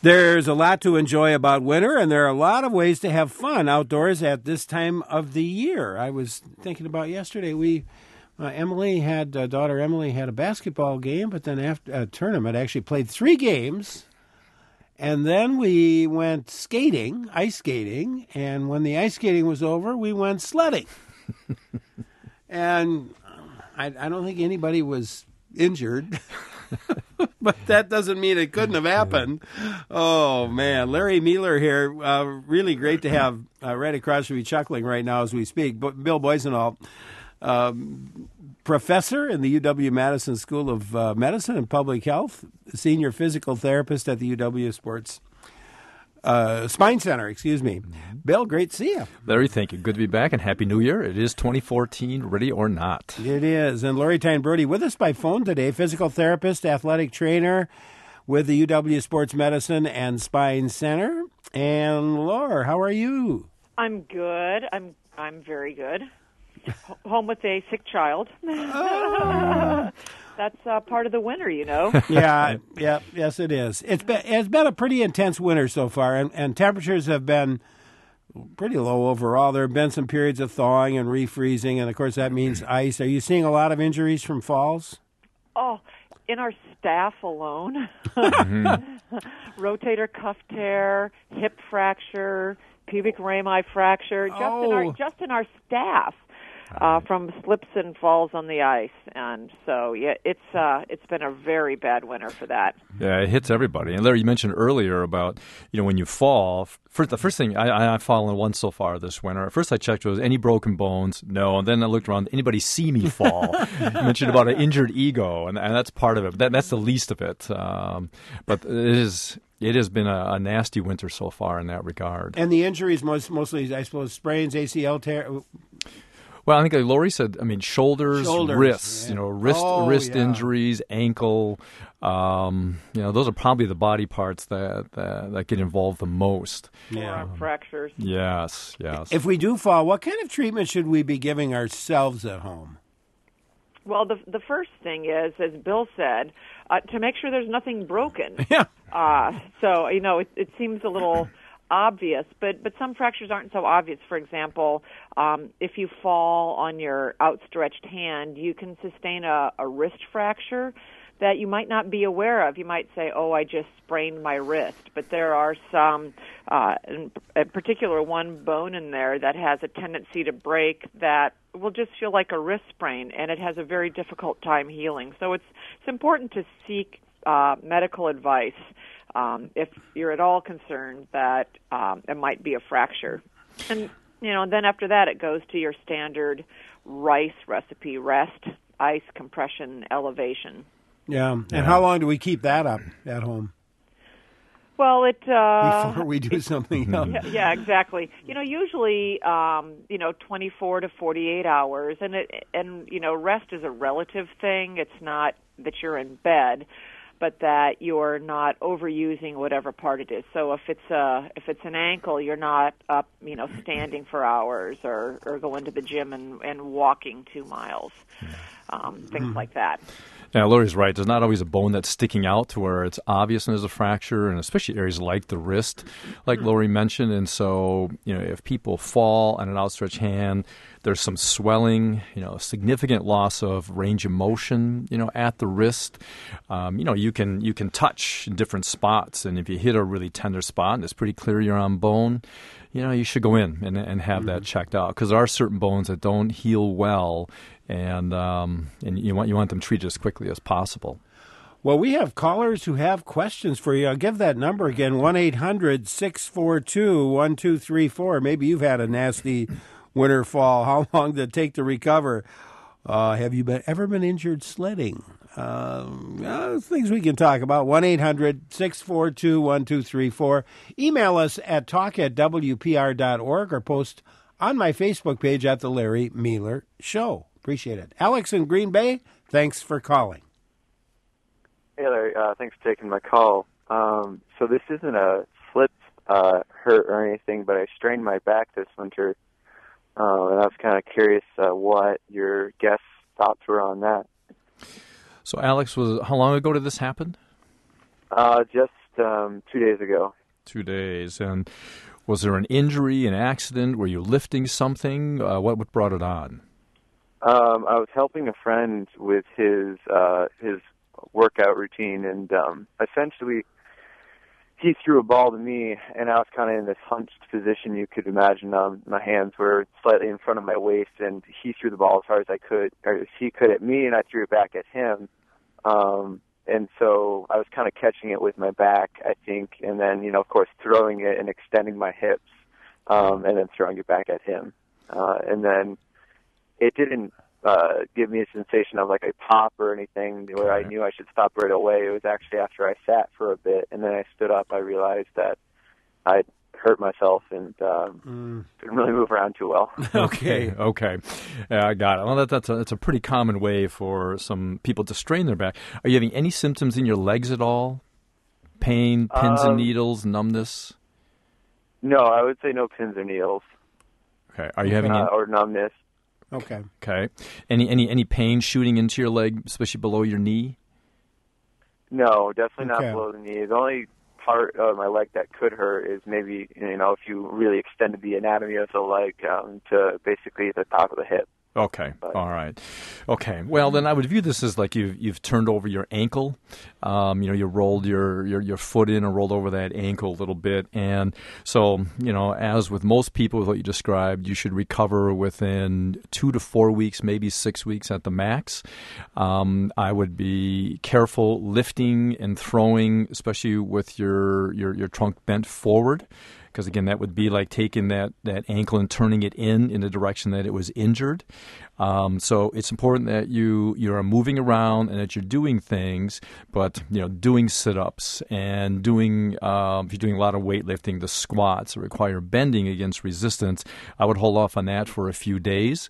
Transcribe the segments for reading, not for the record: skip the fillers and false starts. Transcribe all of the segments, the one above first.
There's a lot to enjoy about winter, and there are a lot of ways to have fun outdoors at this time of the year. I was thinking about yesterday, daughter Emily had a basketball game, but then after a tournament, actually played 3 games, and then we went skating, ice skating, and when the ice skating was over, we went sledding. And I don't think anybody was injured. But that doesn't mean it couldn't have happened. Oh, man. Larry Mealer here. Really great to have right across from you, chuckling right now as we speak. But Bill Boisenall, professor in the UW-Madison School of Medicine and Public Health, senior physical therapist at the UW Spine Center, excuse me. Bill, great to see you. Larry, thank you. Good to be back, and Happy New Year. It is 2014, ready or not. It is. And Lori Tyne Brody with us by phone today, physical therapist, athletic trainer with the UW Sports Medicine and Spine Center. And Laura, how are you? I'm good. I'm very good. Home with a sick child. Oh. That's part of the winter, you know. Yes, it is. It's been a pretty intense winter so far, and temperatures have been pretty low overall. There have been some periods of thawing and refreezing, and of course that means ice. Are you seeing a lot of injuries from falls? Oh, in our staff alone, rotator cuff tear, hip fracture, pubic rami fracture, just in our staff. From slips and falls on the ice, and so it's been a very bad winter for that. Yeah, it hits everybody. And Larry, you mentioned earlier about when you fall. The first thing I've fallen once so far this winter. At first, I checked was any broken bones. No, and then I looked around. Anybody see me fall? You mentioned about an injured ego, and that's part of it. That's the least of it. But it is. It has been a nasty winter so far in that regard. And the injuries mostly, I suppose, sprains, ACL tear. Well, I think like Lori said, shoulders, wrists, yeah. wrist injuries, ankle, those are probably the body parts that get involved the most. Forearm fractures. Yes. If we do fall, what kind of treatment should we be giving ourselves at home? Well, the first thing is, as Bill said, to make sure there's nothing broken. Yeah. So, it seems a little obvious, but some fractures aren't so obvious. For example, if you fall on your outstretched hand, you can sustain a wrist fracture that you might not be aware of. You might say, oh, I just sprained my wrist, but there are some, in particular one bone in there that has a tendency to break that will just feel like a wrist sprain, and it has a very difficult time healing. So it's important to seek medical advice if you're at all concerned that it might be a fracture. And, then after that it goes to your standard RICE recipe: rest, ice, compression, elevation. Yeah. And how long do we keep that up at home? Well, before we do something else. Yeah, exactly. Usually, 24 to 48 hours, and rest is a relative thing. It's not that you're in bed, but that you're not overusing whatever part it is. So if it's an ankle, you're not up, standing for hours or going to the gym and walking 2 miles, things like that. Yeah, Lori's right. There's not always a bone that's sticking out to where it's obvious there's a fracture, and especially areas like the wrist, like Lori mentioned. And so, if people fall on an outstretched hand, there's some swelling, significant loss of range of motion, at the wrist. You can touch in different spots, and if you hit a really tender spot and it's pretty clear you're on bone, you should go in and have that checked out, because there are certain bones that don't heal well, and you want them treated as quickly as possible. Well, we have callers who have questions for you. I'll give that number again, 1-800-642-1234. Maybe you've had a nasty winter fall. How long did it take to recover? Have you ever been injured sledding? Things we can talk about. 1-800-642-1234. Email us at talk@wpr.org or post on my Facebook page at The Larry Mealer Show. Appreciate it. Alex in Green Bay, thanks for calling. Hey, Larry. Thanks for taking my call. So this isn't a slip hurt or anything, but I strained my back this winter, and I was kind of curious what your guest thoughts were on that. So, Alex, how long ago did this happen? Just 2 days ago. 2 days. And was there an injury, an accident? Were you lifting something? What brought it on? I was helping a friend with his workout routine, and essentially he threw a ball to me, and I was kind of in this hunched position you could imagine. My hands were slightly in front of my waist, and he threw the ball as hard as I could, or as he could at me, and I threw it back at him. And so I was kind of catching it with my back, I think, and then, of course, throwing it and extending my hips, and then throwing it back at him. And then it didn't give me a sensation of like a pop or anything where I knew I should stop right away. It was actually after I sat for a bit, and then I stood up, I realized that I'd hurt myself and didn't really move around too well. Okay. I got it. Well, that's a pretty common way for some people to strain their back. Are you having any symptoms in your legs at all? Pain, pins and needles, numbness? No, I would say no pins or needles. Okay. Are you having or numbness? Okay. Any pain shooting into your leg, especially below your knee? No, definitely not below the knee. The only part of my leg that could hurt is maybe, if you really extended the anatomy of the leg to basically the top of the hip. Okay. All right. Okay. Well, then I would view this as like you've turned over your ankle. You rolled your foot in and rolled over that ankle a little bit. And so, as with most people with what you described, you should recover within 2 to 4 weeks, maybe 6 weeks at the max. I would be careful lifting and throwing, especially with your trunk bent forward. Because, again, that would be like taking that ankle and turning it in the direction that it was injured. So it's important that you are moving around and that you're doing things, but, doing sit-ups and doing, if you're doing a lot of weightlifting, the squats that require bending against resistance, I would hold off on that for a few days.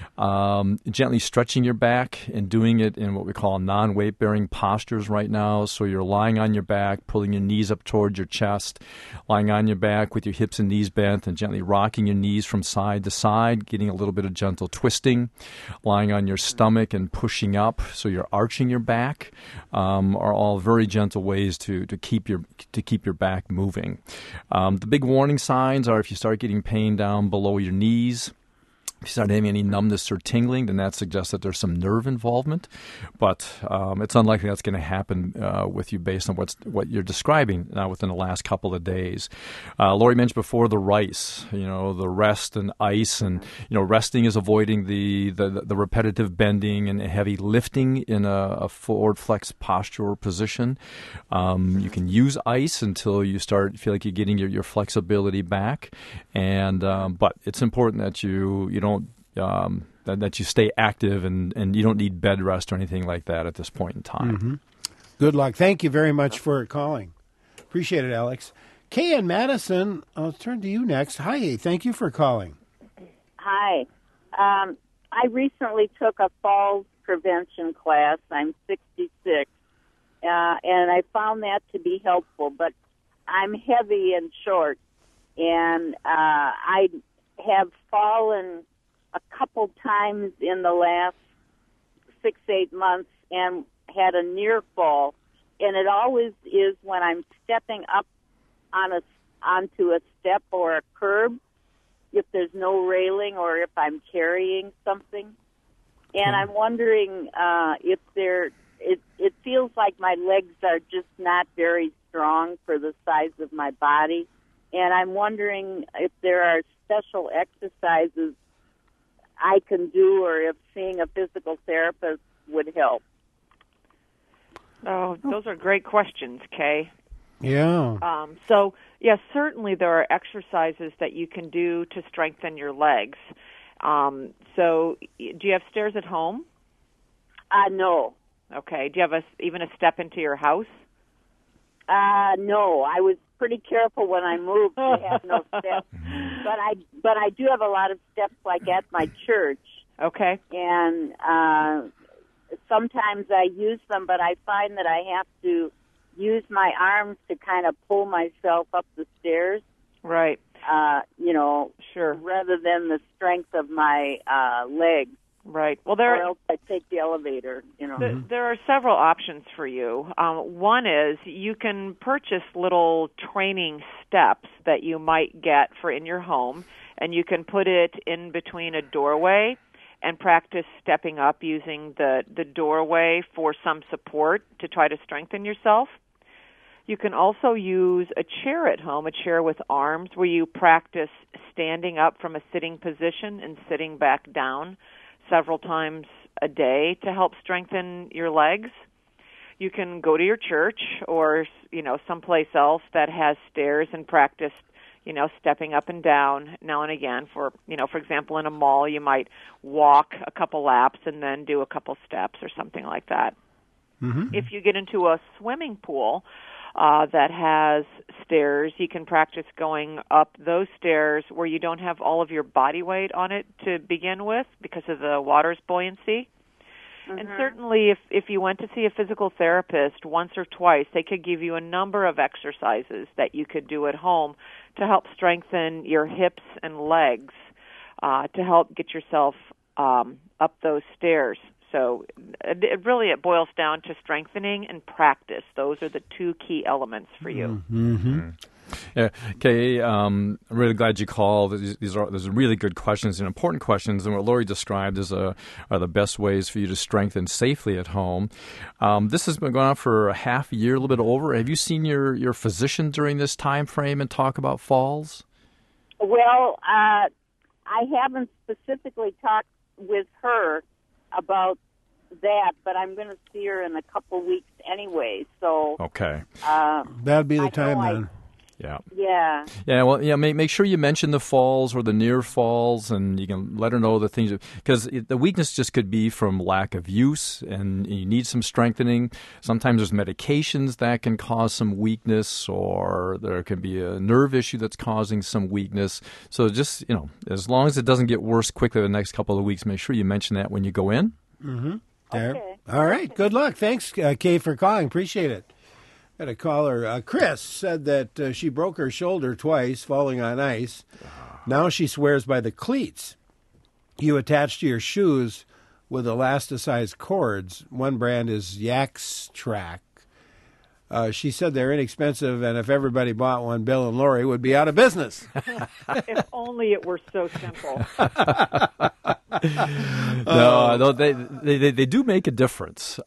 Gently stretching your back and doing it in what we call non-weight-bearing postures right now. So you're lying on your back, pulling your knees up towards your chest, lying on your back with your hips and knees bent and gently rocking your knees from side to side, getting a little bit of gentle twisting, lying on your stomach and pushing up so you're arching your back, are all very gentle ways to keep your back moving. The big warning signs are if you start getting pain down below your knees. If you start having any numbness or tingling, then that suggests that there's some nerve involvement. But it's unlikely that's going to happen with you based on what you're describing within the last couple of days. Lori mentioned before the RICE, the rest and ice. And, resting is avoiding the repetitive bending and heavy lifting in a forward flex posture or position. You can use ice until you feel like you're getting your flexibility back. And but it's important that you don't that you stay active and you don't need bed rest or anything like that at this point in time. Mm-hmm. Good luck. Thank you very much for calling. Appreciate it, Alex. Kay and Madison, I'll turn to you next. Hi, thank you for calling. Hi. I recently took a falls prevention class. I'm 66, and I found that to be helpful, but I'm heavy and short, and I have fallen a couple times in the last 6-8 months and had a near fall, and it always is when I'm stepping up onto a step or a curb, if there's no railing or if I'm carrying something. And I'm wondering if it feels like my legs are just not very strong for the size of my body, and I'm wondering if there are special exercises I can do, or if seeing a physical therapist would help. Oh, those are great questions, Kay. Yeah. Certainly there are exercises that you can do to strengthen your legs. So, do you have stairs at home? No. Okay. Do you have even a step into your house? No. I was pretty careful when I moved to have no steps. But I do have a lot of steps, like at my church. Okay. And sometimes I use them, but I find that I have to use my arms to kind of pull myself up the stairs. Right. Sure. Rather than the strength of my legs. Right. Well, or else I take the elevator, There are several options for you. One is you can purchase little training steps that you might get for in your home, and you can put it in between a doorway and practice stepping up using the doorway for some support to try to strengthen yourself. You can also use a chair at home, a chair with arms, where you practice standing up from a sitting position and sitting back down several times a day to help strengthen your legs. You can go to your church or, someplace else that has stairs and practice, stepping up and down now and again. For example, in a mall, you might walk a couple laps and then do a couple steps or something like that. Mm-hmm. If you get into a swimming pool that has stairs, you can practice going up those stairs where you don't have all of your body weight on it to begin with because of the water's buoyancy. Mm-hmm. And certainly if you went to see a physical therapist once or twice, they could give you a number of exercises that you could do at home to help strengthen your hips and legs, to help get yourself up those stairs. So it boils down to strengthening and practice. Those are the two key elements for you. Mm-hmm. Yeah, Kay, I'm really glad you called. These are really good questions and important questions, and what Lori described are the best ways for you to strengthen safely at home. This has been going on for a half a year, a little bit over. Have you seen your physician during this time frame and talk about falls? Well, I haven't specifically talked with her about that, but I'm going to see her in a couple weeks anyway. So okay, that'd be the time then. Yeah. Well, make sure you mention the falls or the near falls, and you can let her know the things, because the weakness just could be from lack of use, and you need some strengthening. Sometimes there's medications that can cause some weakness, or there can be a nerve issue that's causing some weakness. So just as long as it doesn't get worse quickly the next couple of weeks, make sure you mention that when you go in. Mm-hmm. Okay. All right. Good luck. Thanks, Kay, for calling. Appreciate it. Got a caller. Chris said that she broke her shoulder twice falling on ice. Now she swears by the cleats you attach to your shoes with elasticized cords. One brand is Yakstrack. She said they're inexpensive, and if everybody bought one, Bill and Lori would be out of business. If only it were so simple. No, they do make a difference.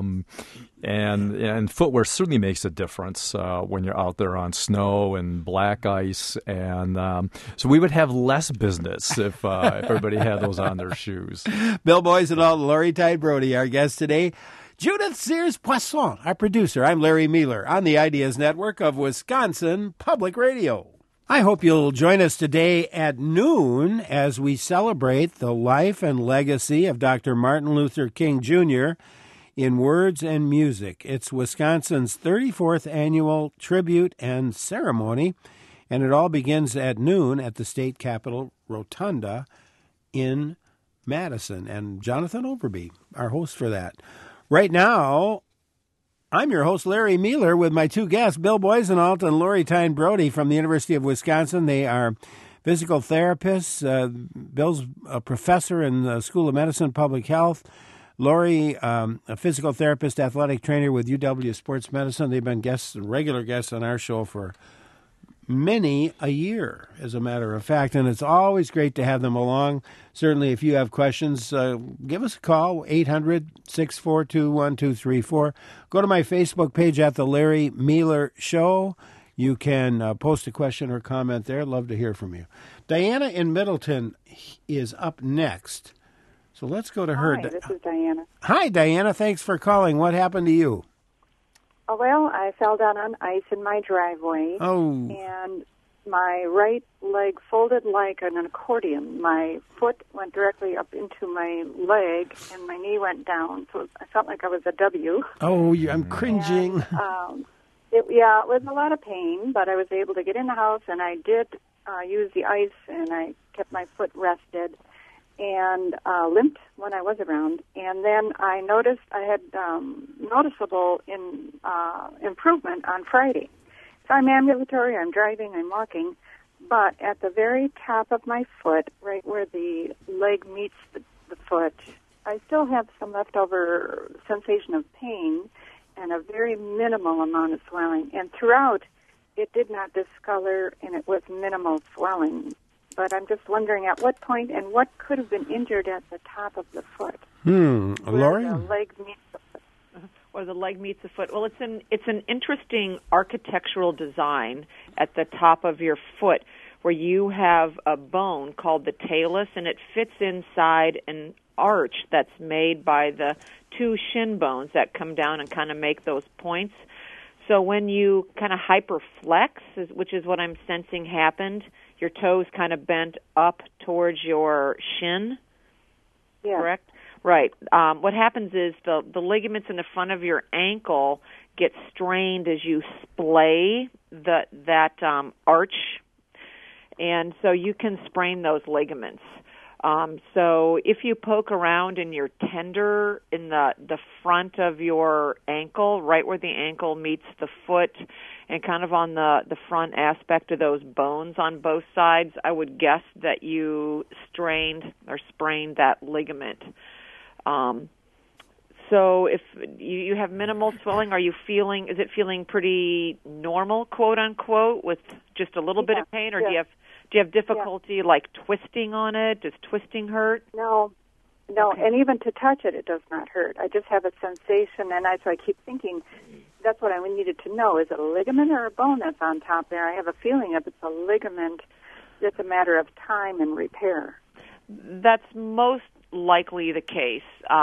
And footwear certainly makes a difference when you're out there on snow and black ice. And so we would have less business if everybody had those on their shoes. Bill Boysenalt and Lori Tyne Brody, our guests today. Judith Sears-Poisson, our producer. I'm Larry Mueller on the Ideas Network of Wisconsin Public Radio. I hope you'll join us today at noon as we celebrate the life and legacy of Dr. Martin Luther King Jr. in words and music. It's Wisconsin's 34th annual tribute and ceremony, and it all begins at noon at the State Capitol Rotunda in Madison. And Jonathan Overby, our host for that. Right now, I'm your host, Larry Mueller, with my two guests, Bill Boysenalt and Lori Tyne Brody from the University of Wisconsin. They are physical therapists. Bill's a professor in the School of Medicine, Public Health. Lori, a physical therapist, athletic trainer with UW Sports Medicine. They've been regular guests on our show for many a year, as a matter of fact, and it's always great to have them along. Certainly, if you have questions, give us a call, 800-642-1234. Go to my Facebook page at The Larry Mueller Show. You can post a question or comment there. I'd love to hear from you. Diana in Middleton is up next, so let's go to her. Hi, this is Diana. Hi, Diana. Thanks for calling. What happened to you? Oh, well, I fell down on ice in my driveway, and my right leg folded like an accordion. My foot went directly up into my leg, and my knee went down, so I felt like I was a W. Oh, I'm cringing. And, it was a lot of pain, but I was able to get in the house, and I did use the ice, and I kept my foot rested and limped when I was around. And then I noticed I had noticeable improvement on Friday. So I'm ambulatory, I'm driving, I'm walking, but at the very top of my foot, right where the leg meets the foot, I still have some leftover sensation of pain and a very minimal amount of swelling. And throughout, it did not discolor, and it was minimal swelling. But I'm just wondering at what point and what could have been injured at the top of the foot. Lori? Where the leg meets the foot. Or the leg meets the foot. Well, it's an interesting architectural design at the top of your foot where you have a bone called the talus, and it fits inside an arch that's made by the two shin bones that come down and kind of make those points. So when you kind of hyperflex, which is what I'm sensing happened, your toes kind of bent up towards your shin, correct? Right. What happens is the ligaments in the front of your ankle get strained as you splay that arch, and so you can sprain those ligaments. So if you poke around in your tender in the front of your ankle, right where the ankle meets the foot, and kind of on the front aspect of those bones on both sides, I would guess that you strained or sprained that ligament. So if you have minimal swelling, is it feeling pretty normal, quote unquote, with just a little bit of pain, or do you have difficulty like twisting on it? Does twisting hurt? No, okay. And even to touch it, it does not hurt. I just have a sensation, and so I keep thinking that's what I needed to know. Is it a ligament or a bone that's on top there? I have a feeling if it's a ligament, it's a matter of time and repair. That's most likely the case.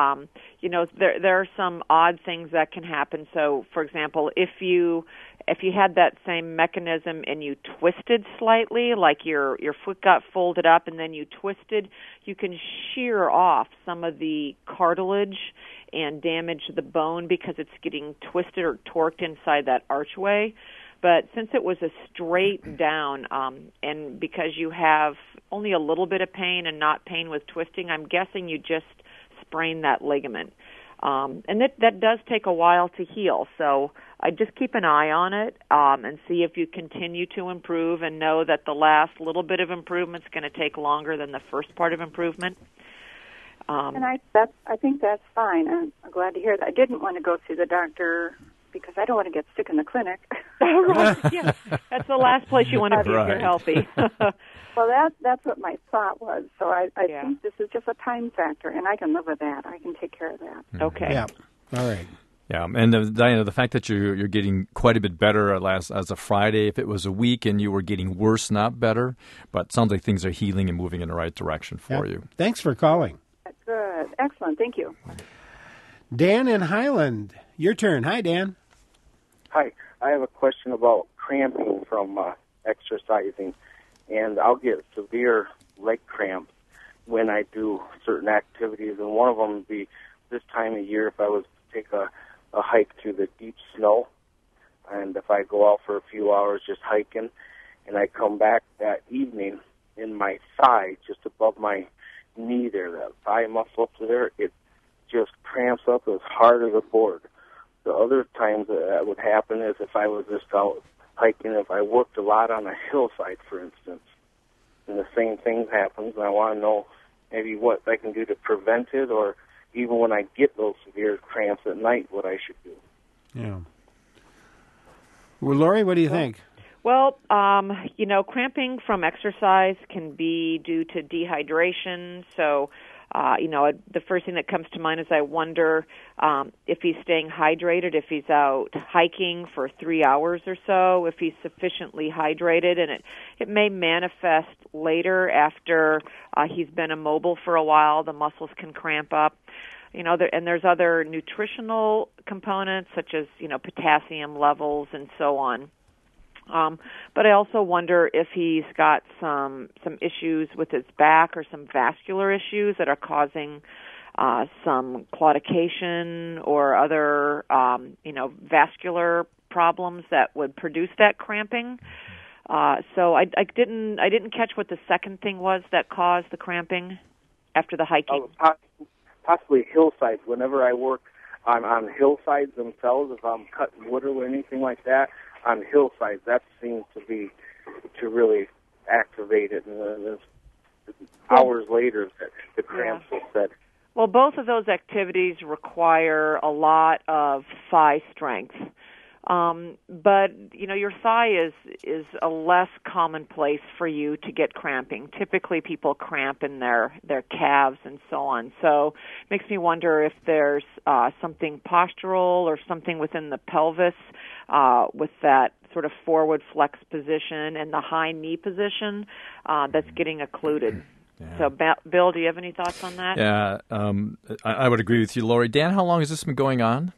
There are some odd things that can happen. So, for example, if you had that same mechanism and you twisted slightly, like your foot got folded up and then you twisted, you can shear off some of the cartilage and damage the bone because it's getting twisted or torqued inside that archway. But since it was a straight down, and because you have only a little bit of pain and not pain with twisting, I'm guessing you just sprained that ligament. And that does take a while to heal. So I just keep an eye on it and see if you continue to improve, and know that the last little bit of improvement is going to take longer than the first part of improvement. And I think that's fine. I'm glad to hear that. I didn't want to go see the doctor because I don't want to get sick in the clinic. Right, yeah. That's the last place you want to be if you're healthy. Well, that's what my thought was. So I think this is just a time factor, and I can live with that. I can take care of that. Okay. Yeah. All right. Yeah, and Diana, the fact that you're getting quite a bit better as of Friday, if it was a week and you were getting worse, not better, but it sounds like things are healing and moving in the right direction for you. Thanks for calling. Good. Excellent. Thank you. Dan in Highland, your turn. Hi, Dan. Hi. I have a question about cramping from exercising, and I'll get severe leg cramps when I do certain activities, and one of them would be this time of year if I was to take a hike through the deep snow, and if I go out for a few hours just hiking, and I come back that evening in my thigh, just above my knee there, that thigh muscle up there, it just cramps up as hard as a board. The other times that would happen is if I was just out hiking, if I worked a lot on a hillside, for instance, and the same thing happens, and I want to know maybe what I can do to prevent it, or even when I get those severe cramps at night, what I should do. Yeah. Well, Lori, what do you think? Well, cramping from exercise can be due to dehydration. So, the first thing that comes to mind is I wonder if he's staying hydrated, if he's out hiking for 3 hours or so, if he's sufficiently hydrated, and it may manifest later after he's been immobile for a while. The muscles can cramp up. And there's other nutritional components such as, potassium levels and so on. But I also wonder if he's got some issues with his back or some vascular issues that are causing some claudication or other, vascular problems that would produce that cramping. So I didn't catch what the second thing was that caused the cramping after the hiking. Possibly hillsides. Whenever I work on hillsides themselves, if I'm cutting wood or anything like that, on hillsides, that seems to really activate it. And then hours later, the cramps will set Well, both of those activities require a lot of thigh strength. But your thigh is a less common place for you to get cramping. Typically, people cramp in their calves and so on. So it makes me wonder if there's something postural or something within the pelvis with that sort of forward flex position and the high knee position that's getting occluded. Yeah. So, Bill, do you have any thoughts on that? Yeah, I would agree with you, Lori. Dan, how long has this been going on?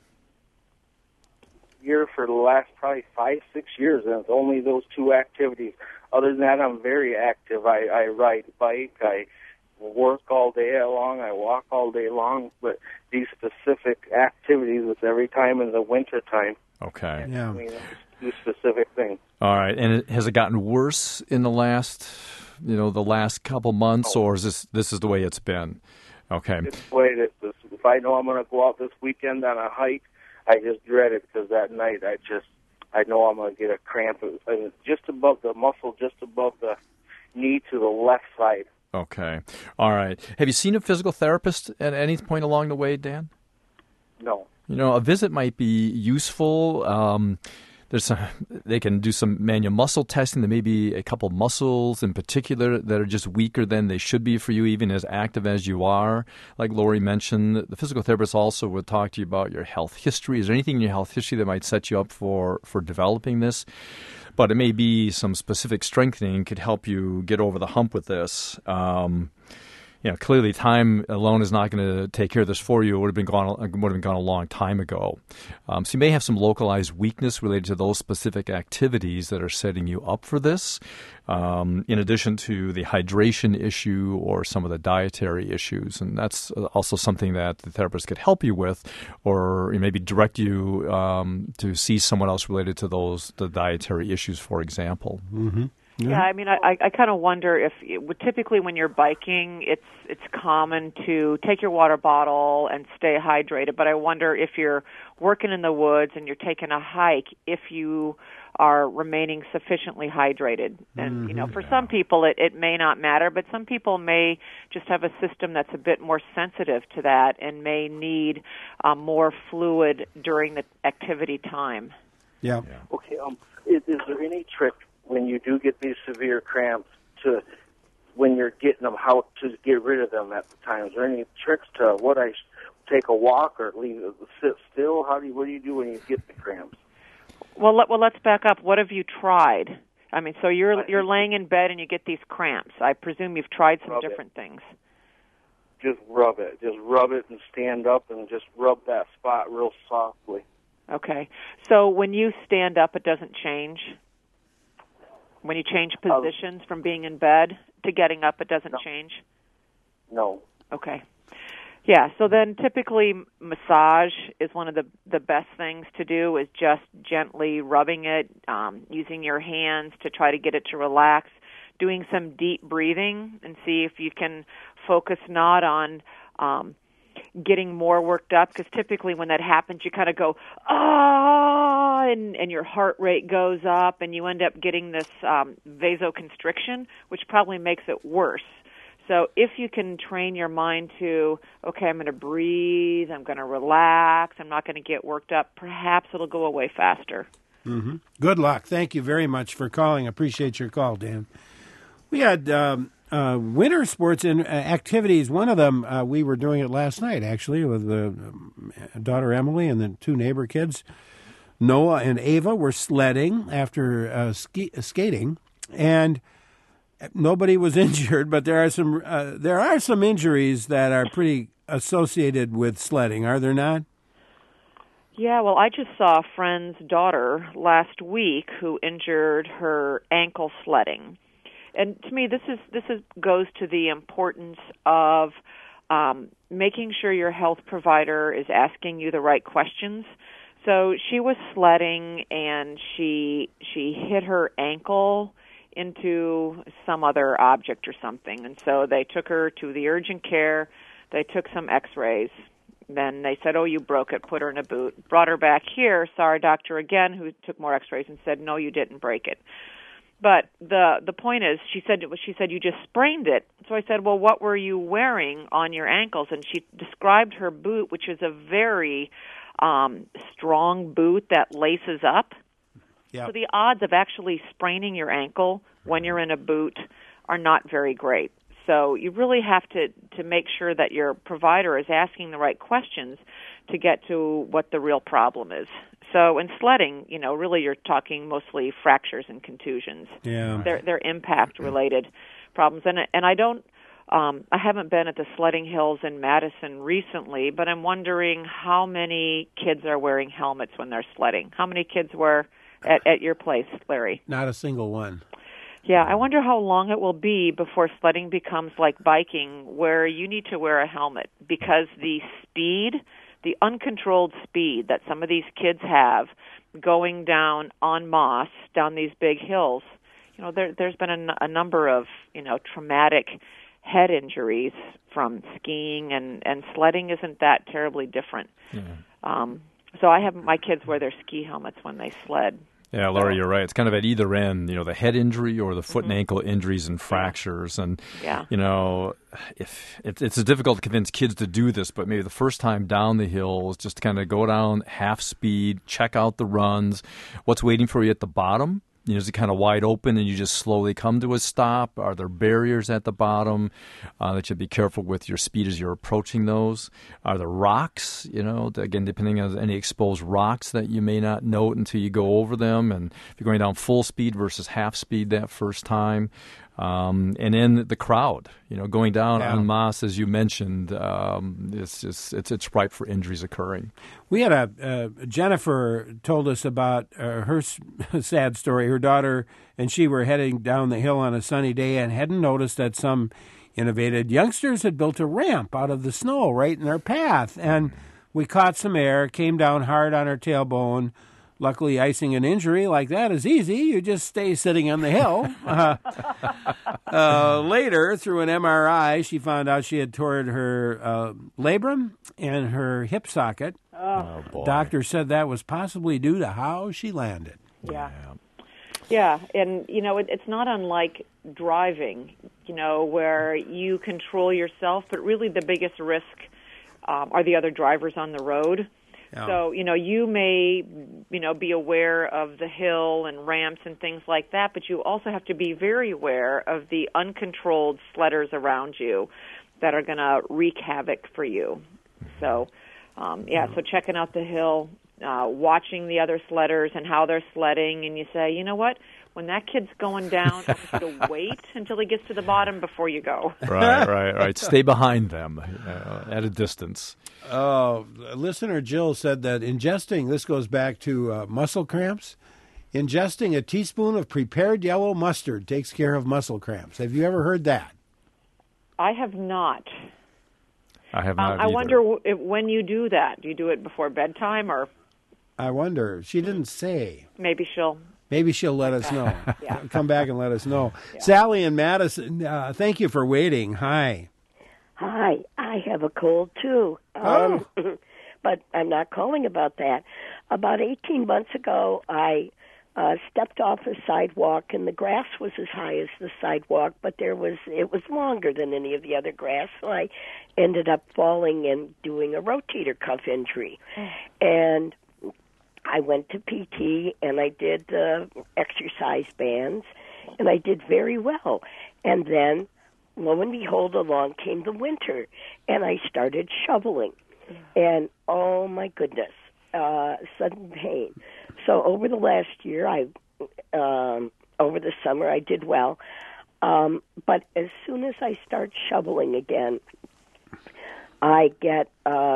Year for the last probably 5-6 years, and it's only those two activities. Other than that, I'm very active. I ride bike, I work all day long, I walk all day long, but these specific activities, it's every time in the winter time. Okay. Yeah. I mean, do specific things. All right, and has it gotten worse in the last couple months, or is this is the way it's been? Okay. It's the way it is. If I know I'm going to go out this weekend on a hike, I just dread it because that night I know I'm going to get a cramp. It's just above the muscle, just above the knee to the left side. Okay. All right. Have you seen a physical therapist at any point along the way, Dan? No. A visit might be useful. They can do some manual muscle testing. There may be a couple of muscles in particular that are just weaker than they should be for you, even as active as you are. Like Lori mentioned, the physical therapist also would talk to you about your health history. Is there anything in your health history that might set you up for developing this? But it may be some specific strengthening could help you get over the hump with this. Clearly time alone is not going to take care of this for you. It would have been gone a long time ago. So you may have some localized weakness related to those specific activities that are setting you up for this, in addition to the hydration issue or some of the dietary issues. And that's also something that the therapist could help you with, or maybe direct you to see someone else related to the dietary issues, for example. Mm-hmm. Yeah, I mean, I kind of wonder if typically when you're biking, it's common to take your water bottle and stay hydrated. But I wonder if you're working in the woods and you're taking a hike, if you are remaining sufficiently hydrated. And for some people it may not matter, but some people may just have a system that's a bit more sensitive to that and may need more fluid during the activity time. Yeah. Okay. Is there any trick when you do get these severe cramps when you're getting them, how to get rid of them at the time? Is there any tricks to take a walk or sit still? What do you do when you get the cramps? Well, let's back up. What have you tried? I mean, so you're laying in bed and you get these cramps. I presume you've tried some different things. Just rub it. Just rub it and stand up and just rub that spot real softly. Okay. So when you stand up, it doesn't change? When you change positions from being in bed to getting up, it doesn't change? No. Okay. Yeah, so then typically massage is one of the best things to do, is just gently rubbing it, using your hands to try to get it to relax, doing some deep breathing and see if you can focus not on getting more worked up, because typically when that happens you kind of go, and your heart rate goes up and you end up getting this vasoconstriction, which probably makes it worse. So if you can train your mind to, okay, I'm going to breathe, I'm going to relax, I'm not going to get worked up, perhaps it'll go away faster. Mm-hmm. Good luck. Thank you very much for calling. Appreciate your call, Dan. We had winter sports and activities. One of them, we were doing it last night, actually, with daughter Emily and the two neighbor kids. Noah and Ava were sledding after skating, and nobody was injured. But there are some injuries that are pretty associated with sledding, are there not? Yeah, well, I just saw a friend's daughter last week who injured her ankle sledding. And to me, this goes to the importance of making sure your health provider is asking you the right questions. So she was sledding and she hit her ankle into some other object or something. And so they took her to the urgent care. They took some x-rays. Then they said, you broke it, put her in a boot. Brought her back here, saw our doctor again, who took more x-rays and said, no, you didn't break it. But the point is, she said you just sprained it. So I said, well, what were you wearing on your ankles? And she described her boot, which is a very strong boot that laces up. Yep. So the odds of actually spraining your ankle when you're in a boot are not very great. So you really have to make sure that your provider is asking the right questions to get to what the real problem is. So in sledding, really you're talking mostly fractures and contusions. Yeah. They're impact-related problems. And I haven't been at the sledding hills in Madison recently, but I'm wondering how many kids are wearing helmets when they're sledding. How many kids were at your place, Larry? Not a single one. Yeah, I wonder how long it will be before sledding becomes like biking, where you need to wear a helmet, because the uncontrolled speed that some of these kids have going down en masse down these big hills, there's been a number of, traumatic head injuries from skiing, and sledding isn't that terribly different. Yeah. So I have my kids wear their ski helmets when they sled. Yeah, Laura, you're right. It's kind of at either end, the head injury or the foot and ankle injuries and fractures. And, if it's difficult to convince kids to do this, but maybe the first time down the hill is just kind of go down half speed, check out the runs. What's waiting for you at the bottom? Is it kind of wide open and you just slowly come to a stop? Are there barriers at the bottom that you be careful with your speed as you're approaching those? Are there rocks, again, depending on any exposed rocks that you may not note until you go over them? And if you're going down full speed versus half speed that first time. And then the crowd, going down en masse, as you mentioned, it's ripe for injuries occurring. We had Jennifer told us about her sad story. Her daughter and she were heading down the hill on a sunny day and hadn't noticed that some innovative youngsters had built a ramp out of the snow right in their path. And we caught some air, came down hard on her tailbone. Luckily, icing an injury like that is easy. You just stay sitting on the hill. Later, through an MRI, she found out she had torn her labrum and her hip socket. Oh, boy. Doctor said that was possibly due to how she landed. Yeah, and, it's not unlike driving, where you control yourself, but really the biggest risk are the other drivers on the road. Yeah. So, you may, be aware of the hill and ramps and things like that, but you also have to be very aware of the uncontrolled sledders around you that are going to wreak havoc for you. So, so checking out the hill, watching the other sledders and how they're sledding, and you say, you know what? When that kid's going down, you have to wait until he gets to the bottom before you go. Right. Stay behind them at a distance. Listener Jill said that ingesting, this goes back to muscle cramps, ingesting a teaspoon of prepared yellow mustard takes care of muscle cramps. Have you ever heard that? I have not. I have not I wonder when you do that. Do you do it before bedtime or? I wonder. She didn't say. Maybe she'll let us know. Yeah. Come back and let us know. Yeah. Sally in Madison, thank you for waiting. Hi. Hi. I have a cold, too. But I'm not calling about that. About 18 months ago, I stepped off a sidewalk, and the grass was as high as the sidewalk, but it was longer than any of the other grass, so I ended up falling and doing a rotator cuff injury. And I went to PT, and I did exercise bands, and I did very well. And then, lo and behold, along came the winter, and I started shoveling. And, oh, my goodness, sudden pain. So over the last year, over the summer, I did well. But as soon as I start shoveling again, I get,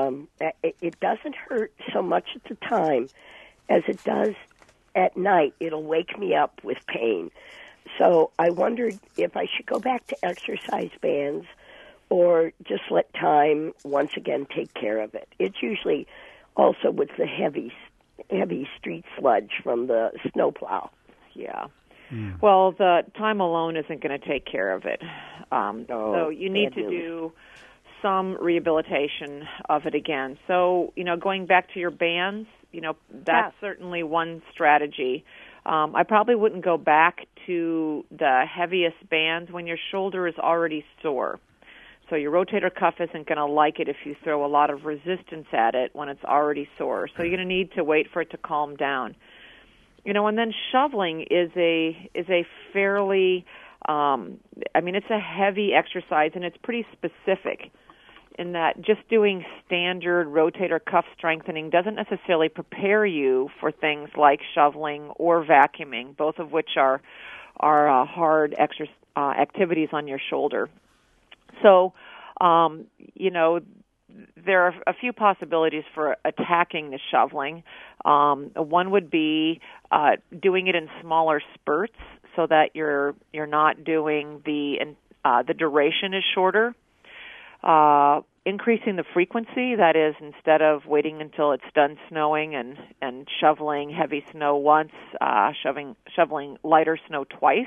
it doesn't hurt so much at the time as it does at night. It'll wake me up with pain. So I wondered if I should go back to exercise bands or just let time once again take care of it. It's usually also with the heavy street sludge from the snowplow. Yeah. Well, the time alone isn't going to take care of it. So you need to do some rehabilitation of it again. So, going back to your bands, that's certainly one strategy. I probably wouldn't go back to the heaviest bands when your shoulder is already sore. So your rotator cuff isn't going to like it if you throw a lot of resistance at it when it's already sore. So you're going to need to wait for it to calm down. And then shoveling is a fairly, it's a heavy exercise, and it's pretty specific in that just doing standard rotator cuff strengthening doesn't necessarily prepare you for things like shoveling or vacuuming, both of which are hard activities on your shoulder. So, there are a few possibilities for attacking the shoveling. One would be doing it in smaller spurts so that you're not doing the duration is shorter. Increasing the frequency, that is, instead of waiting until it's done snowing and shoveling heavy snow once, shoveling lighter snow twice.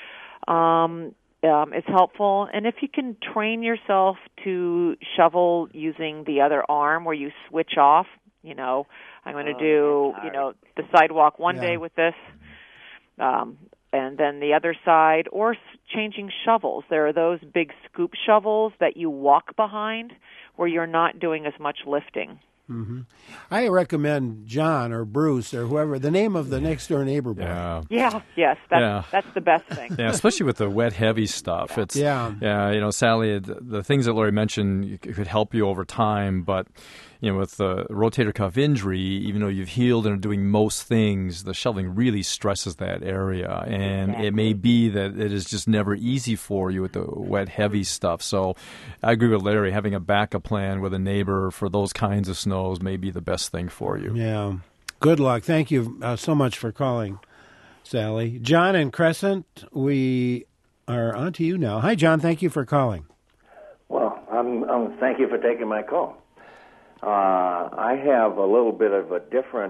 Is helpful. And if you can train yourself to shovel using the other arm where you switch off, I'm going to do, the sidewalk one day with this, and then the other side, or changing shovels. There are those big scoop shovels that you walk behind where you're not doing as much lifting. Mm-hmm. I recommend John or Bruce or whoever, the name of the next door neighbor boy. That's the best thing. Yeah, especially with the wet, heavy stuff. It's Sally, the things that Lori mentioned could help you over time, but with the rotator cuff injury, even though you've healed and are doing most things, the shoveling really stresses that area, and it may be that it is just never easy for you with the wet, heavy stuff. So I agree with Larry, having a backup plan with a neighbor for those kinds of snows may be the best thing for you. Yeah. Good luck. Thank you so much for calling, Sally. John and Crescent, we are on to you now. Hi, John. Thank you for calling. Well, thank you for taking my call. I have a little bit of a different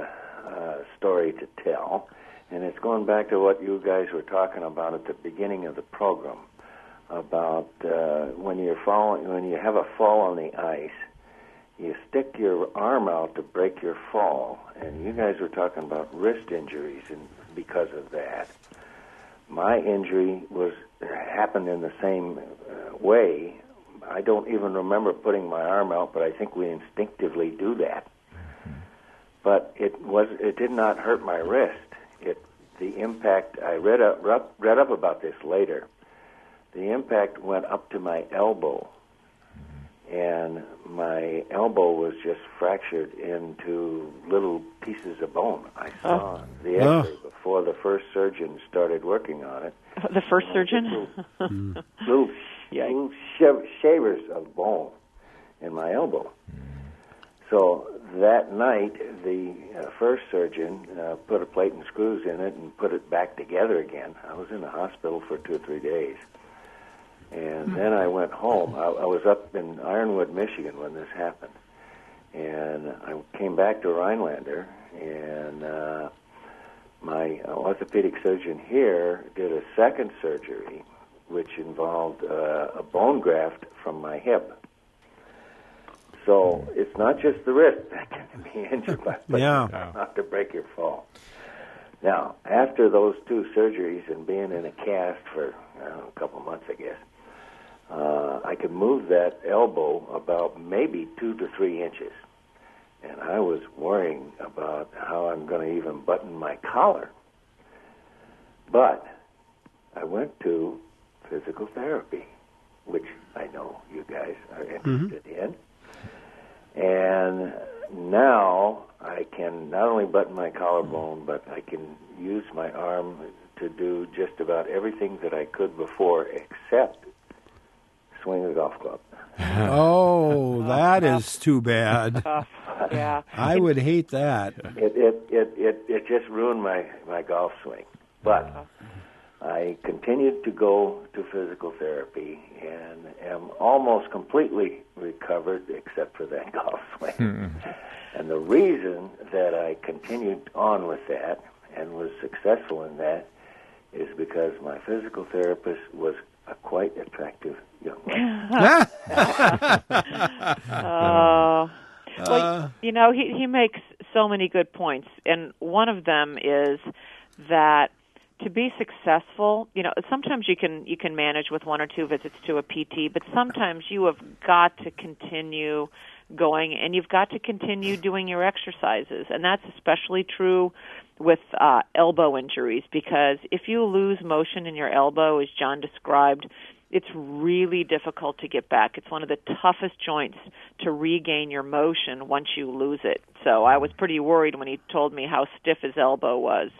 story to tell, and it's going back to what you guys were talking about at the beginning of the program about when you have a fall on the ice, you stick your arm out to break your fall, and you guys were talking about wrist injuries, and because of that, my injury happened in the same way. I don't even remember putting my arm out, but I think we instinctively do that. But it did not hurt my wrist. The impact, I read up about this later. The impact went up to my elbow, and my elbow was just fractured into little pieces of bone. I saw the X-ray before the first surgeon started working on it. The first surgeon? Little shavers of bone in my elbow. So that night, the first surgeon put a plate and screws in it and put it back together again. I was in the hospital for 2 or 3 days. And then I went home. I was up in Ironwood, Michigan when this happened. And I came back to Rhinelander, and my orthopedic surgeon here did a second surgery, which involved a bone graft from my hip. So it's not just the wrist that can be injured by, but not to break your fall. Now, after those 2 surgeries and being in a cast for a couple of months, I guess, I could move that elbow about maybe 2 to 3 inches. And I was worrying about how I'm going to even button my collar. But I went to physical therapy, which I know you guys are interested in. And now I can not only button my collarbone, but I can use my arm to do just about everything that I could before, except swing a golf club. Oh, that is too bad. Yeah, I would hate that. It just ruined my golf swing. But I continued to go to physical therapy and am almost completely recovered except for that golf swing. And the reason that I continued on with that and was successful in that is because my physical therapist was a quite attractive young man. Well, he makes so many good points, and one of them is that to be successful, sometimes you can manage with 1 or 2 visits to a PT, but sometimes you have got to continue going, and you've got to continue doing your exercises. And that's especially true with elbow injuries, because if you lose motion in your elbow, as John described, it's really difficult to get back. It's one of the toughest joints to regain your motion once you lose it. So I was pretty worried when he told me how stiff his elbow was.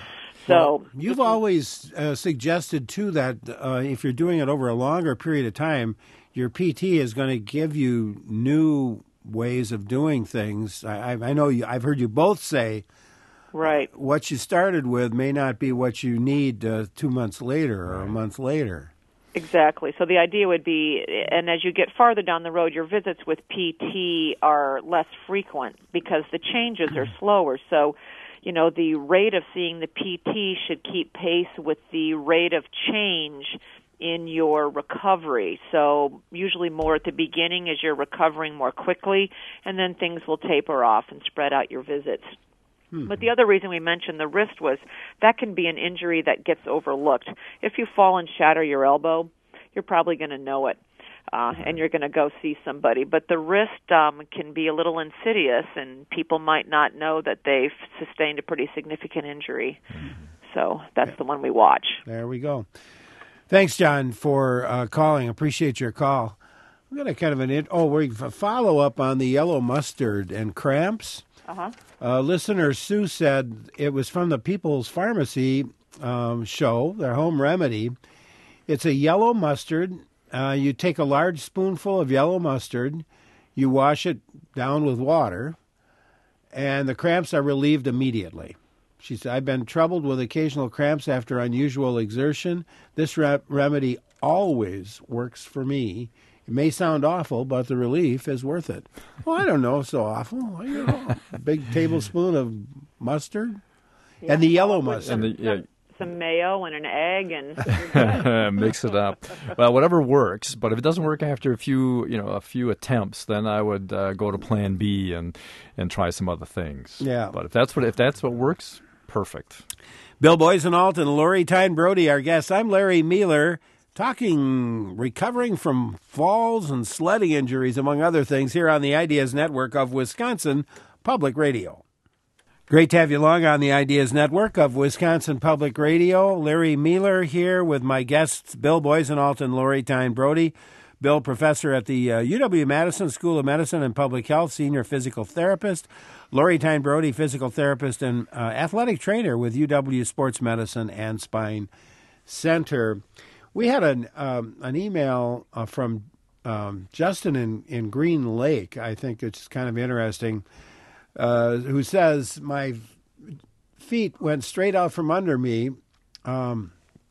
So you've always suggested, too, that if you're doing it over a longer period of time, your PT is going to give you new ways of doing things. I know I've heard you both say, right, what you started with may not be what you need 2 months later or a month later. Exactly. So the idea would be, and as you get farther down the road, your visits with PT are less frequent because the changes are slower. So, the rate of seeing the PT should keep pace with the rate of change in your recovery. So usually more at the beginning as you're recovering more quickly, and then things will taper off and spread out your visits. But the other reason we mentioned the wrist was that can be an injury that gets overlooked. If you fall and shatter your elbow, you're probably going to know it, and you're going to go see somebody. But the wrist can be a little insidious, and people might not know that they've sustained a pretty significant injury. So that's the one we watch. There we go. Thanks, John, for calling. Appreciate your call. We've got a kind of a follow-up on the yellow mustard and cramps. Listener Sue said it was from the People's Pharmacy show, their home remedy. It's a yellow mustard. You take a large spoonful of yellow mustard, you wash it down with water, and the cramps are relieved immediately. She said, I've been troubled with occasional cramps after unusual exertion. This remedy always works for me. It may sound awful, but the relief is worth it. Well, I don't know, so awful. A big tablespoon of mustard and the yellow mustard. And some mayo and an egg and mix it up. Well, whatever works. But if it doesn't work after a few attempts, then I would go to Plan B and try some other things. Yeah. But if that's what works, perfect. Bill Boysenalt and Lori Tyne Brody, our guests. I'm Larry Mealer. Recovering from falls and sledding injuries, among other things, here on the Ideas Network of Wisconsin Public Radio. Great to have you along on the Ideas Network of Wisconsin Public Radio. Larry Mealer here with my guests, Bill Boysenalt and Lori Tyne Brody. Bill, professor at the UW-Madison School of Medicine and Public Health, senior physical therapist. Lori Tyne Brody, physical therapist and athletic trainer with UW Sports Medicine and Spine Center. We had an email from Justin in Green Lake, I think it's kind of interesting, who says, my feet went straight out from under me in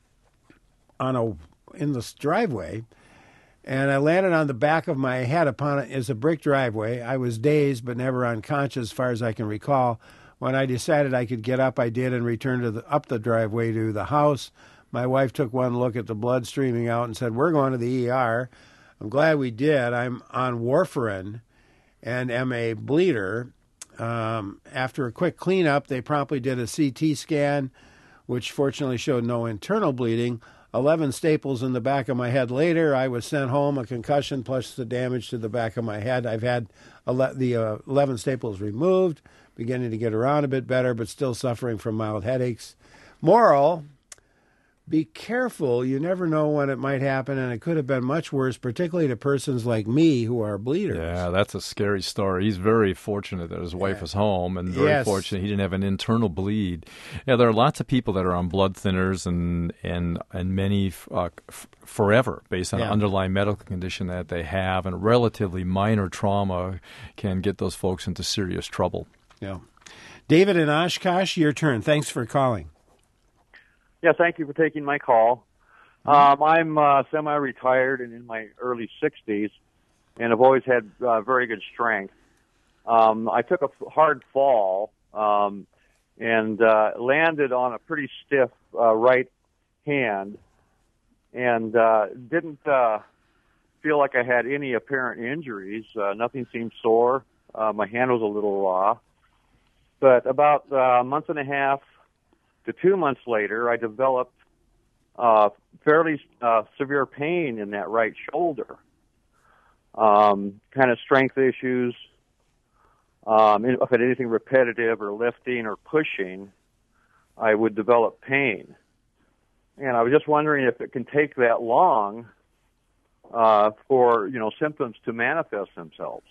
this driveway, and I landed on the back of my head upon it as a brick driveway. I was dazed but never unconscious as far as I can recall. When I decided I could get up, I did and returned up the driveway to the house. My wife took one look at the blood streaming out and said, we're going to the ER. I'm glad we did. I'm on warfarin and am a bleeder. After a quick cleanup, they promptly did a CT scan, which fortunately showed no internal bleeding. 11 staples in the back of my head later, I was sent home, a concussion plus the damage to the back of my head. I've had the 11 staples removed, beginning to get around a bit better, but still suffering from mild headaches. Moral, be careful. You never know when it might happen, and it could have been much worse, particularly to persons like me who are bleeders. Yeah, that's a scary story. He's very fortunate that his wife was home, and very fortunate he didn't have an internal bleed. Yeah, there are lots of people that are on blood thinners and many forever based on an underlying medical condition that they have, and relatively minor trauma can get those folks into serious trouble. Yeah. David in Oshkosh, your turn. Thanks for calling. Yeah, thank you for taking my call. I'm semi-retired and in my early 60s, and I've always had very good strength. I took a hard fall and landed on a pretty stiff right hand and didn't feel like I had any apparent injuries. Nothing seemed sore. My hand was a little raw. But about a month and a half to 2 months later, I developed fairly severe pain in that right shoulder. Kind of strength issues. If I did anything repetitive or lifting or pushing, I would develop pain. And I was just wondering if it can take that long for symptoms to manifest themselves.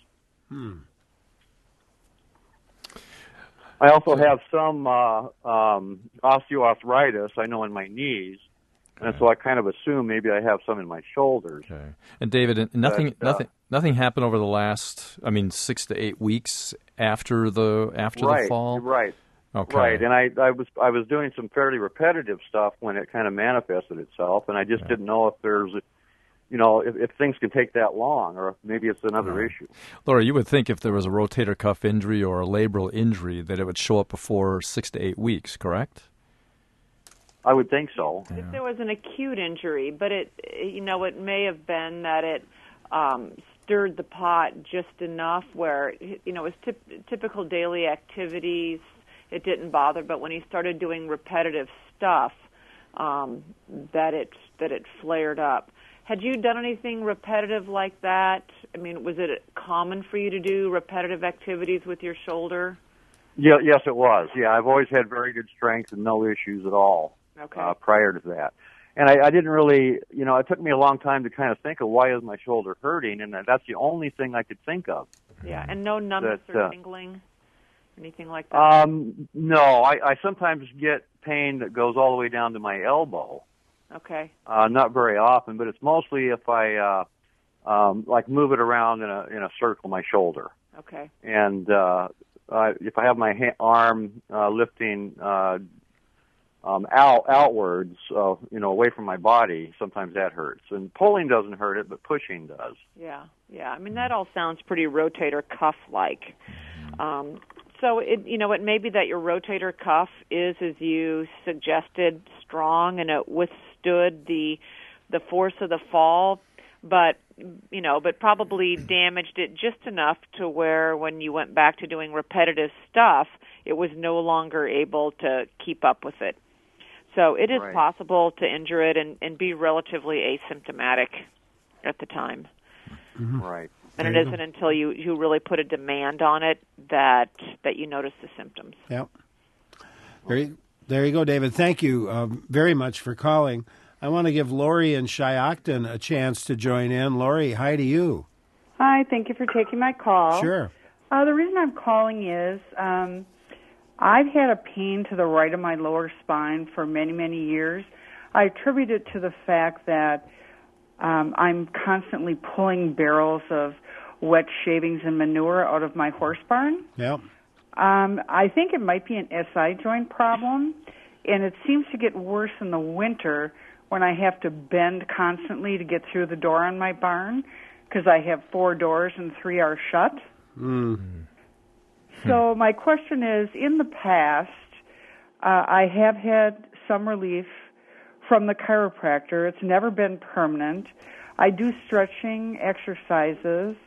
I also have some osteoarthritis, I know, in my knees, and so I kind of assume maybe I have some in my shoulders. Okay. And David, nothing happened over the last, 6 to 8 weeks after the fall? Right. Okay. Right, and I was doing some fairly repetitive stuff when it kind of manifested itself, and I just didn't know if there's if things can take that long, or if maybe it's another issue. Laura, you would think if there was a rotator cuff injury or a labral injury that it would show up before 6 to 8 weeks, correct? I would think so. If there was an acute injury, but it may have been that it stirred the pot just enough where, it was typical daily activities, it didn't bother, but when he started doing repetitive stuff, that it flared up. Had you done anything repetitive like that? Was it common for you to do repetitive activities with your shoulder? Yeah, yes, it was. Yeah, I've always had very good strength and no issues at all prior to that. And I didn't really, it took me a long time to kind of think of why is my shoulder hurting, and that's the only thing I could think of. Yeah, and no numbness or tingling, anything like that? No, I sometimes get pain that goes all the way down to my elbow. Okay. Not very often, but it's mostly if I move it around in a circle, my shoulder. Okay. And if I have my arm lifting outwards, away from my body, sometimes that hurts. And pulling doesn't hurt it, but pushing does. Yeah. That all sounds pretty rotator cuff-like. So it may be that your rotator cuff is, as you suggested, strong and it withstood the force of the fall, but probably damaged it just enough to where when you went back to doing repetitive stuff, it was no longer able to keep up with it. So it is possible to injure it and be relatively asymptomatic at the time. Mm-hmm. Right. And it isn't until you really put a demand on it that you notice the symptoms. Yep. There you go, David. Thank you very much for calling. I want to give Lori in Shiocton a chance to join in. Lori, hi to you. Hi, thank you for taking my call. Sure. The reason I'm calling is I've had a pain to the right of my lower spine for many, many years. I attribute it to the fact that I'm constantly pulling barrels of wet shavings and manure out of my horse barn. Yep. I think it might be an SI joint problem, and it seems to get worse in the winter when I have to bend constantly to get through the door on my barn because I have 4 doors and 3 are shut. Mm-hmm. So my question is, in the past, I have had some relief from the chiropractor. It's never been permanent. I do stretching exercises,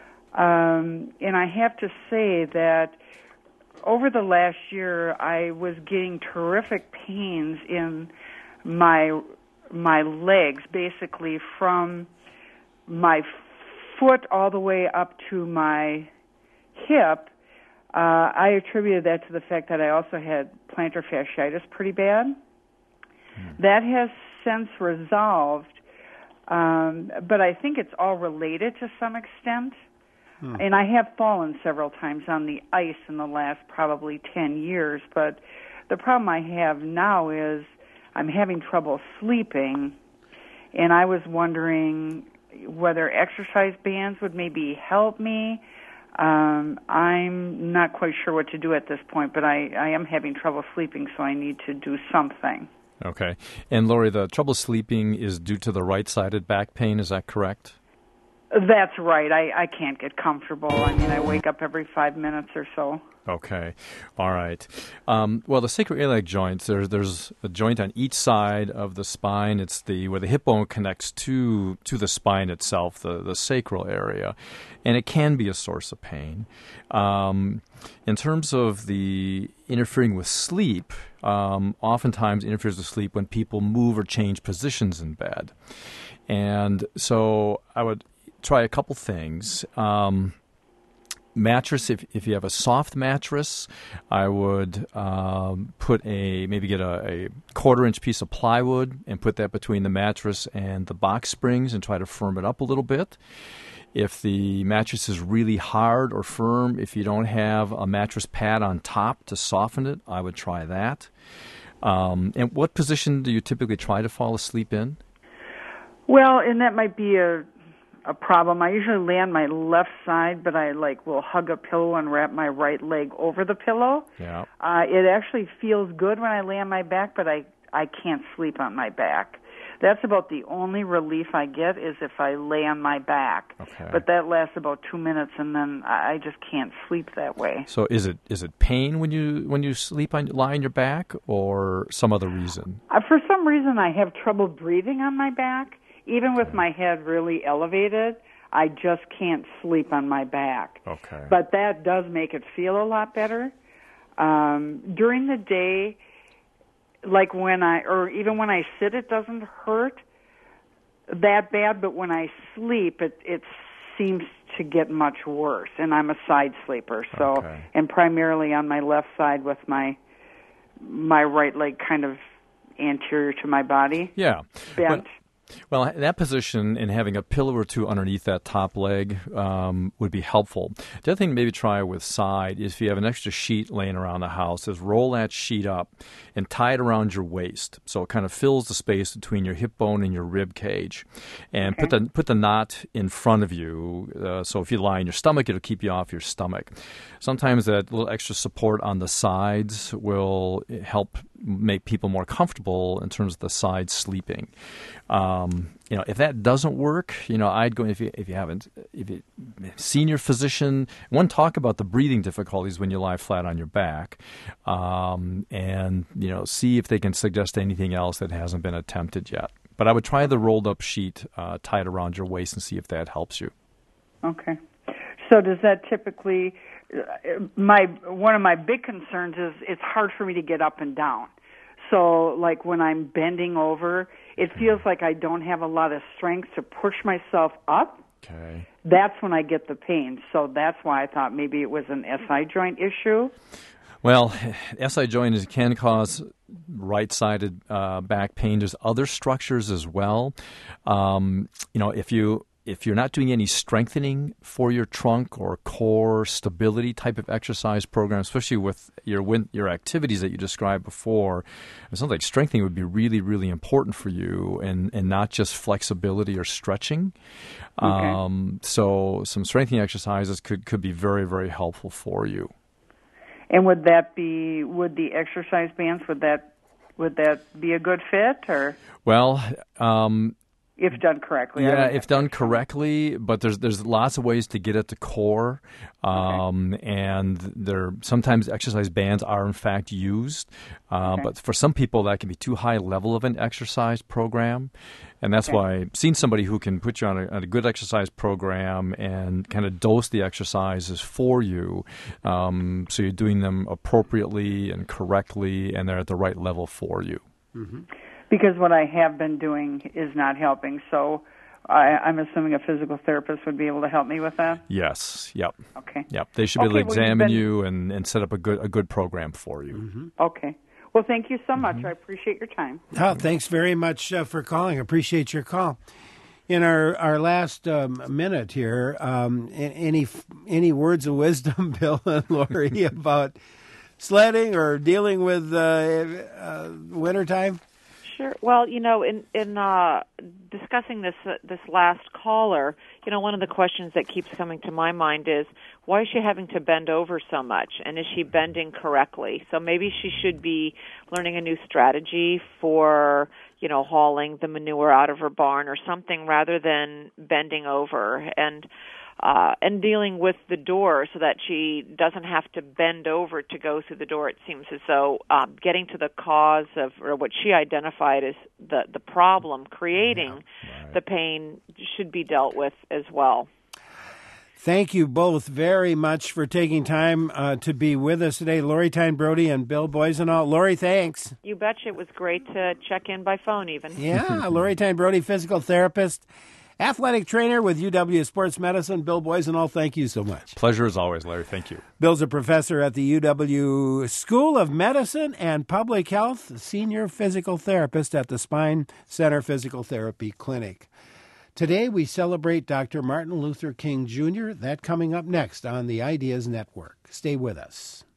and I have to say that over the last year, I was getting terrific pains in my legs, basically from my foot all the way up to my hip. I attributed that to the fact that I also had plantar fasciitis pretty bad. That has since resolved, but I think it's all related to some extent. And I have fallen several times on the ice in the last probably 10 years, but the problem I have now is I'm having trouble sleeping, and I was wondering whether exercise bands would maybe help me. I'm not quite sure what to do at this point, but I am having trouble sleeping, so I need to do something. Okay. And Lori, the trouble sleeping is due to the right-sided back pain, is that correct? That's right. I can't get comfortable. I mean, I wake up every 5 minutes or so. Okay. All right. Well, the sacroiliac joints, there's a joint on each side of the spine. It's where the hip bone connects to the spine itself, the sacral area. And it can be a source of pain. In terms of the interfering with sleep, oftentimes interferes with sleep when people move or change positions in bed. And so I would try a couple things. Mattress, if you have a soft mattress, I would maybe get a 1/4-inch piece of plywood and put that between the mattress and the box springs and try to firm it up a little bit. If the mattress is really hard or firm, if you don't have a mattress pad on top to soften it, I would try that. And what position do you typically try to fall asleep in? Well, and that might be a problem. I usually lay on my left side, but I will hug a pillow and wrap my right leg over the pillow. Yeah. It actually feels good when I lay on my back, but I can't sleep on my back. That's about the only relief I get is if I lay on my back. Okay. But that lasts about 2 minutes, and then I just can't sleep that way. So is it pain when you lie on your back, or some other reason? For some reason, I have trouble breathing on my back. Even with my head really elevated, I just can't sleep on my back. Okay. But that does make it feel a lot better. During the day, even when I sit, it doesn't hurt that bad, but when I sleep, it seems to get much worse, and I'm a side sleeper, so, and primarily on my left side with my right leg kind of anterior to my body. Yeah. Bent. Well, in that position and having a pillow or two underneath that top leg would be helpful. The other thing to maybe try with side is if you have an extra sheet laying around the house, is roll that sheet up and tie it around your waist so it kind of fills the space between your hip bone and your rib cage. And put the knot in front of you. So if you lie on your stomach, it'll keep you off your stomach. Sometimes that little extra support on the sides will help make people more comfortable in terms of the side sleeping. If that doesn't work, I'd go if you haven't seen your physician. One, talk about the breathing difficulties when you lie flat on your back, and see if they can suggest anything else that hasn't been attempted yet. But I would try the rolled up sheet tied around your waist and see if that helps you. Okay. So does that typically? One of my big concerns is it's hard for me to get up and down. So, when I'm bending over, it feels like I don't have a lot of strength to push myself up. Okay. That's when I get the pain. So that's why I thought maybe it was an SI joint issue. Well, SI joint can cause right-sided back pain. There's other structures as well. If you're not doing any strengthening for your trunk or core stability type of exercise program, especially with your activities that you described before, it sounds like strengthening would be really, really important for you and not just flexibility or stretching. Okay. So some strengthening exercises could be very, very helpful for you. And would the exercise bands, would that be a good fit, or? Well, if done correctly. Yeah, if done correctly, but there's lots of ways to get at the core, and sometimes exercise bands are in fact used, but for some people that can be too high level of an exercise program, and that's why seeing somebody who can put you on a good exercise program and kind of dose the exercises for you, so you're doing them appropriately and correctly, and they're at the right level for you. Mm-hmm. Because what I have been doing is not helping, so I'm assuming a physical therapist would be able to help me with that? Yes, yep. Okay. Yep, they should be able to examine you and set up a good program for you. Mm-hmm. Okay. Well, thank you so much. I appreciate your time. Oh, thanks very much for calling. Appreciate your call. In our last minute here, any words of wisdom, Bill and Lori, about sledding or dealing with wintertime? Sure. Well, in discussing this last caller, one of the questions that keeps coming to my mind is, why is she having to bend over so much, and is she bending correctly? So maybe she should be learning a new strategy for, hauling the manure out of her barn or something rather than bending over and dealing with the door so that she doesn't have to bend over to go through the door. It seems as though getting to the cause of, or what she identified as the problem creating the pain should be dealt with as well. Thank you both very much for taking time to be with us today, Lori Tyne-Brody and Bill Boisenall. Lori, thanks. You betcha. It was great to check in by phone even. Yeah, Lori Tyne-Brody, physical therapist, athletic trainer with UW Sports Medicine. Bill Boisenall, thank you so much. Pleasure as always, Larry. Thank you. Bill's a professor at the UW School of Medicine and Public Health, senior physical therapist at the Spine Center Physical Therapy Clinic. Today, we celebrate Dr. Martin Luther King Jr. That coming up next on the Ideas Network. Stay with us.